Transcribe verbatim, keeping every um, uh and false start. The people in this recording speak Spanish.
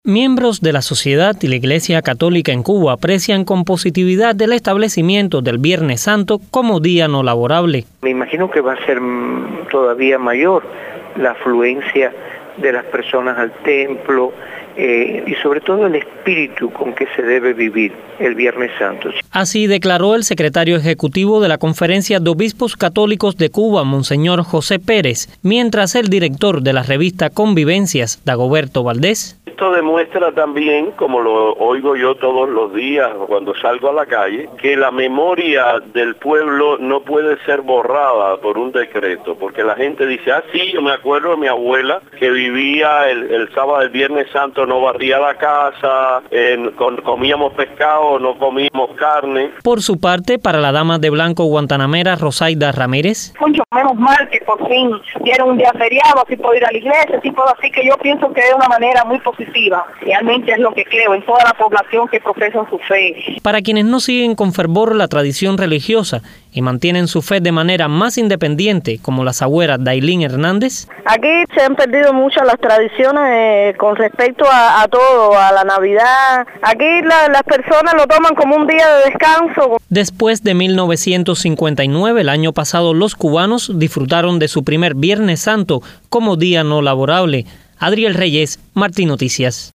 Miembros de la sociedad y la Iglesia Católica en Cuba aprecian con positividad el establecimiento del Viernes Santo como día no laborable. Me imagino que va a ser todavía mayor la afluencia de las personas al templo eh, y sobre todo el espíritu con que se debe vivir el Viernes Santo. Así declaró el secretario ejecutivo de la Conferencia de Obispos Católicos de Cuba, Monseñor José Pérez, mientras el director de la revista Convivencias, Dagoberto Valdés. Esto demuestra también, como lo oigo yo todos los días cuando salgo a la calle, que la memoria del pueblo no puede ser borrada por un decreto, porque la gente dice, ah, sí, yo me acuerdo de mi abuela que vivía el, el sábado, el Viernes Santo, no barría la casa, eh, con, comíamos pescado, no comíamos carne. Por su parte, para la dama de blanco guantanamera, Rosaida Ramírez. Mucho menos mal que por fin dieron un día feriado, así puedo ir a la iglesia, así puedo, así que yo pienso que es una manera muy positiva. Realmente es lo que creo en toda la población que profesan su fe. Para quienes no siguen con fervor la tradición religiosa y mantienen su fe de manera más independiente, como la sagüera Dailín Hernández. Aquí se han perdido muchas las tradiciones eh, con respecto a, a todo, a la Navidad. Aquí la, las personas lo toman como un día de descanso. Después de mil novecientos cincuenta y nueve, el año pasado, los cubanos disfrutaron de su primer Viernes Santo como día no laborable. Adriel Reyes, Martín Noticias.